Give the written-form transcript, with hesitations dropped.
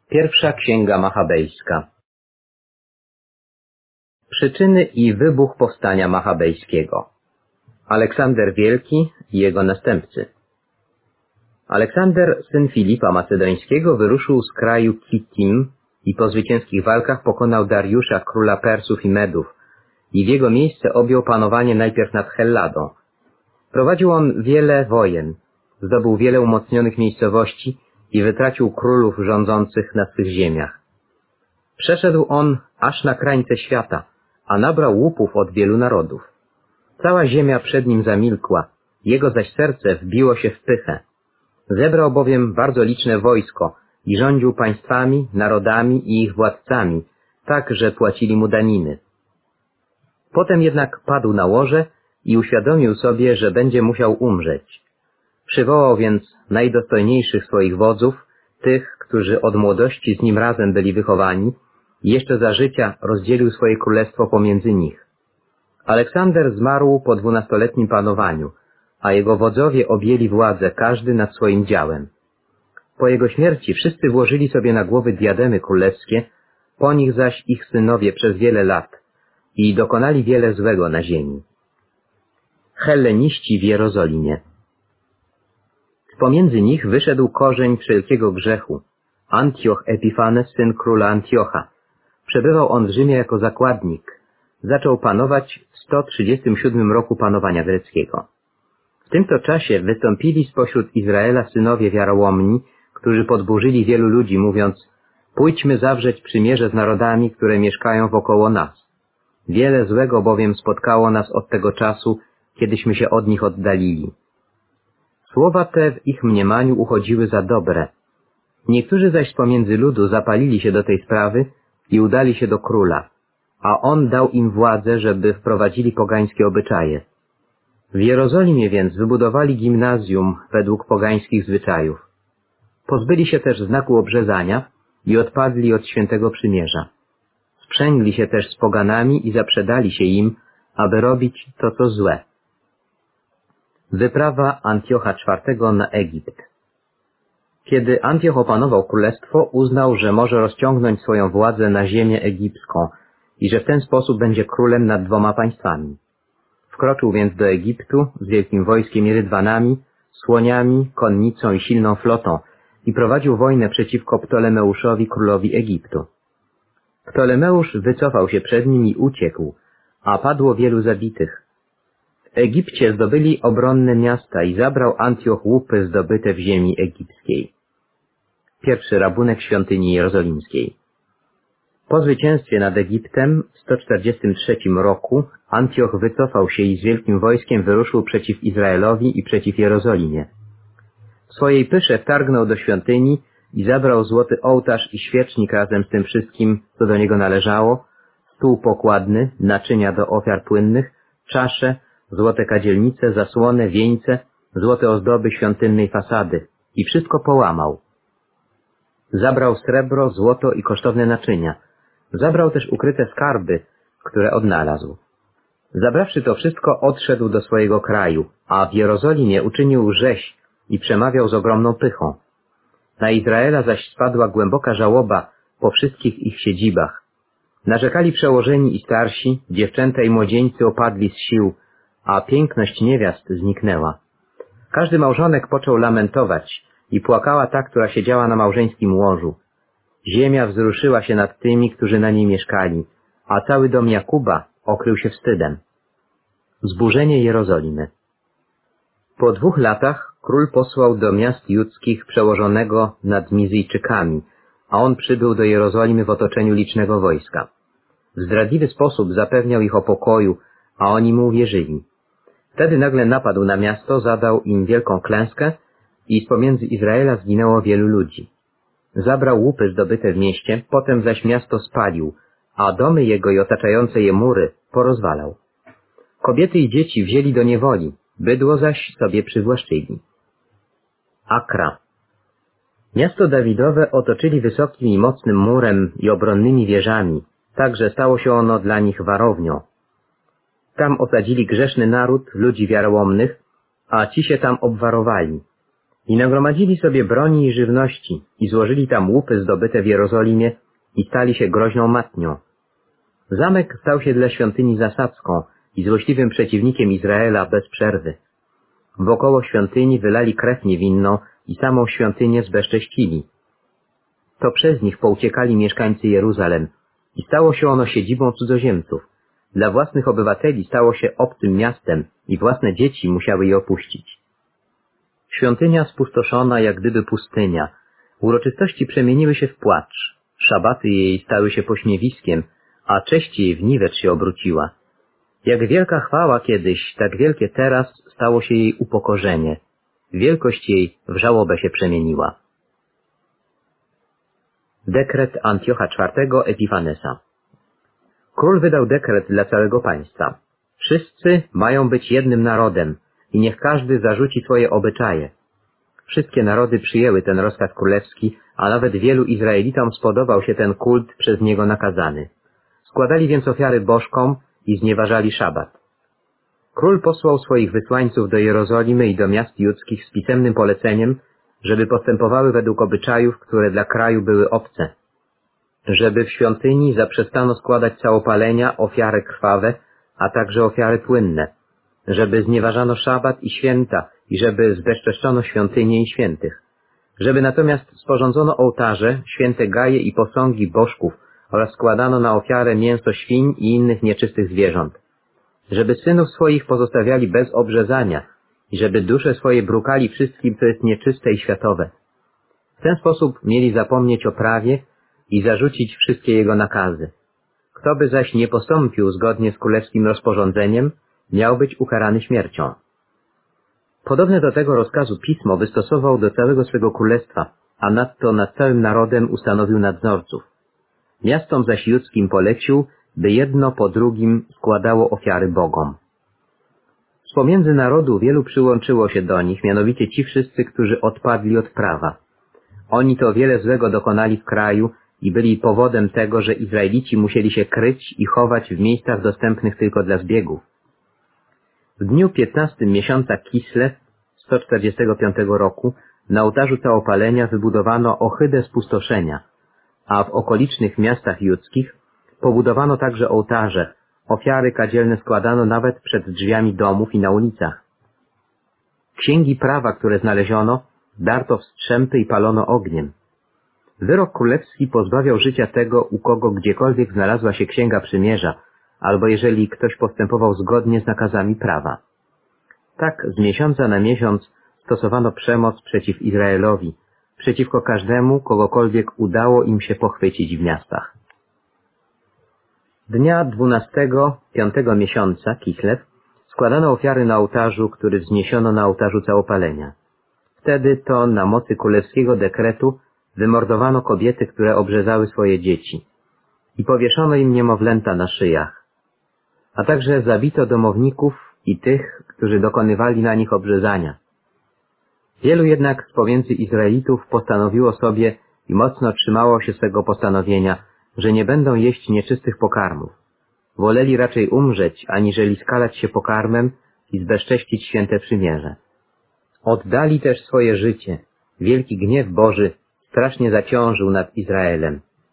Pierwsza Księga Machabejska. Przyczyny i wybuch powstania machabejskiego. Aleksander Wielki i jego następcy. Aleksander, syn Filipa Macedońskiego, wyruszył z kraju Kittim i po zwycięskich walkach pokonał Dariusza, króla Persów i Medów, i w jego miejsce objął panowanie najpierw nad Helladą. Prowadził on wiele wojen, zdobył wiele umocnionych miejscowości i wytracił królów rządzących na swych ziemiach. Przeszedł on aż na krańce świata, a nabrał łupów od wielu narodów. Cała ziemia przed nim zamilkła, jego zaś serce wbiło się w pychę. Zebrał bowiem bardzo liczne wojsko i rządził państwami, narodami i ich władcami, tak, że płacili mu daniny. Potem jednak padł na łoże i uświadomił sobie, że będzie musiał umrzeć. Przywołał więc najdostojniejszych swoich wodzów, tych, którzy od młodości z nim razem byli wychowani, i jeszcze za życia rozdzielił swoje królestwo pomiędzy nich. Aleksander zmarł po 12-letnim panowaniu, a jego wodzowie objęli władzę, każdy nad swoim działem. Po jego śmierci wszyscy włożyli sobie na głowy diademy królewskie, po nich zaś ich synowie przez wiele lat i dokonali wiele złego na ziemi. Helleniści w Jerozolimie. Pomiędzy nich wyszedł korzeń wszelkiego grzechu. Antioch Epifanes, syn króla Antiocha. Przebywał on w Rzymie jako zakładnik. Zaczął panować w 137 roku panowania greckiego. W tym to czasie wystąpili spośród Izraela synowie wiarołomni, którzy podburzyli wielu ludzi, mówiąc: pójdźmy zawrzeć przymierze z narodami, które mieszkają wokoło nas. Wiele złego bowiem spotkało nas od tego czasu, kiedyśmy się od nich oddalili. Słowa te w ich mniemaniu uchodziły za dobre. Niektórzy zaś pomiędzy ludu zapalili się do tej sprawy i udali się do króla, a on dał im władzę, żeby wprowadzili pogańskie obyczaje. W Jerozolimie więc wybudowali gimnazjum według pogańskich zwyczajów. Pozbyli się też znaku obrzezania i odpadli od świętego przymierza. Sprzęgli się też z poganami i zaprzedali się im, aby robić to, co złe. Wyprawa Antiocha IV na Egipt. Kiedy Antioch opanował królestwo, uznał, że może rozciągnąć swoją władzę na ziemię egipską i że w ten sposób będzie królem nad 2 państwami. Wkroczył więc do Egiptu z wielkim wojskiem i rydwanami, słoniami, konnicą i silną flotą i prowadził wojnę przeciwko Ptolemeuszowi, królowi Egiptu. Ptolemeusz wycofał się przed nim i uciekł, a padło wielu zabitych. W Egipcie zdobyli obronne miasta i zabrał Antioch łupy zdobyte w ziemi egipskiej. Pierwszy rabunek świątyni jerozolimskiej. Po zwycięstwie nad Egiptem w 143 roku Antioch wycofał się i z wielkim wojskiem wyruszył przeciw Izraelowi i przeciw Jerozolimie. W swojej pysze wtargnął do świątyni i zabrał złoty ołtarz i świecznik razem z tym wszystkim, co do niego należało, stół pokładny, naczynia do ofiar płynnych, czasze, złote kadzielnice, zasłony, wieńce, złote ozdoby świątynnej fasady i wszystko połamał. Zabrał srebro, złoto i kosztowne naczynia. Zabrał też ukryte skarby, które odnalazł. Zabrawszy to wszystko, odszedł do swojego kraju, a w Jerozolimie uczynił rzeź i przemawiał z ogromną pychą. Na Izraela zaś spadła głęboka żałoba po wszystkich ich siedzibach. Narzekali przełożeni i starsi, dziewczęta i młodzieńcy opadli z sił, a piękność niewiast zniknęła. Każdy małżonek począł lamentować i płakała ta, która siedziała na małżeńskim łożu. Ziemia wzruszyła się nad tymi, którzy na niej mieszkali, a cały dom Jakuba okrył się wstydem. Zburzenie Jerozolimy. Po 2 latach król posłał do miast judzkich przełożonego nad Mizyjczykami, a on przybył do Jerozolimy w otoczeniu licznego wojska. W zdradliwy sposób zapewniał ich o pokoju, a oni mu uwierzyli. Wtedy nagle napadł na miasto, zadał im wielką klęskę i z pomiędzy Izraela zginęło wielu ludzi. Zabrał łupy zdobyte w mieście, potem zaś miasto spalił, a domy jego i otaczające je mury porozwalał. Kobiety i dzieci wzięli do niewoli, bydło zaś sobie przywłaszczyli. Akra. Miasto Dawidowe otoczyli wysokim i mocnym murem i obronnymi wieżami, tak że stało się ono dla nich warownią. Tam osadzili grzeszny naród, ludzi wiarołomnych, a ci się tam obwarowali. I nagromadzili sobie broni i żywności i złożyli tam łupy zdobyte w Jerozolimie i stali się groźną matnią. Zamek stał się dla świątyni zasadzką i złośliwym przeciwnikiem Izraela bez przerwy. Wokoło świątyni wylali krew niewinną i samą świątynię zbezcześcili. To przez nich pouciekali mieszkańcy Jeruzalem i stało się ono siedzibą cudzoziemców. Dla własnych obywateli stało się obcym miastem i własne dzieci musiały je opuścić. Świątynia spustoszona jak gdyby pustynia. Uroczystości przemieniły się w płacz. Szabaty jej stały się pośmiewiskiem, a cześć jej w niwecz się obróciła. Jak wielka chwała kiedyś, tak wielkie teraz stało się jej upokorzenie. Wielkość jej w żałobę się przemieniła. Dekret Antiocha IV Epifanesa. Król wydał dekret dla całego państwa. Wszyscy mają być jednym narodem i niech każdy zarzuci swoje obyczaje. Wszystkie narody przyjęły ten rozkaz królewski, a nawet wielu Izraelitom spodobał się ten kult przez niego nakazany. Składali więc ofiary bożkom i znieważali szabat. Król posłał swoich wysłańców do Jerozolimy i do miast judzkich z pisemnym poleceniem, żeby postępowały według obyczajów, które dla kraju były obce. Żeby w świątyni zaprzestano składać całopalenia, ofiary krwawe, a także ofiary płynne. Żeby znieważano szabat i święta i żeby zbezczeszczono świątynię i świętych. Żeby natomiast sporządzono ołtarze, święte gaje i posągi bożków oraz składano na ofiarę mięso świń i innych nieczystych zwierząt. Żeby synów swoich pozostawiali bez obrzezania i żeby dusze swoje brukali wszystkim, co jest nieczyste i światowe. W ten sposób mieli zapomnieć o prawie i zarzucić wszystkie jego nakazy. Kto by zaś nie postąpił zgodnie z królewskim rozporządzeniem, miał być ukarany śmiercią. Podobne do tego rozkazu pismo wystosował do całego swego królestwa, a nadto nad całym narodem ustanowił nadzorców. Miastom zaś judzkim polecił, by jedno po drugim składało ofiary bogom. Z pomiędzy narodu wielu przyłączyło się do nich, mianowicie ci wszyscy, którzy odpadli od prawa. Oni to wiele złego dokonali w kraju i byli powodem tego, że Izraelici musieli się kryć i chować w miejscach dostępnych tylko dla zbiegów. W dniu 15 miesiąca Kislew 145 roku na ołtarzu całopalenia wybudowano ohydę spustoszenia, a w okolicznych miastach judzkich pobudowano także ołtarze, ofiary kadzielne składano nawet przed drzwiami domów i na ulicach. Księgi prawa, które znaleziono, darto w strzępy i palono ogniem. Wyrok królewski pozbawiał życia tego, u kogo gdziekolwiek znalazła się księga przymierza, albo jeżeli ktoś postępował zgodnie z nakazami prawa. Tak z miesiąca na miesiąc stosowano przemoc przeciw Izraelowi, przeciwko każdemu, kogokolwiek udało im się pochwycić w miastach. Dnia 12 5 miesiąca Kislew składano ofiary na ołtarzu, który wzniesiono na ołtarzu całopalenia. Wtedy to na mocy królewskiego dekretu wymordowano kobiety, które obrzezały swoje dzieci i powieszono im niemowlęta na szyjach, a także zabito domowników i tych, którzy dokonywali na nich obrzezania. Wielu jednak z pomiędzy Izraelitów postanowiło sobie i mocno trzymało się swego postanowienia, że nie będą jeść nieczystych pokarmów. Woleli raczej umrzeć, aniżeli skalać się pokarmem i zbezcześcić święte przymierze. Oddali też swoje życie. Wielki gniew Boży strasznie zaciążył nad Izraelem.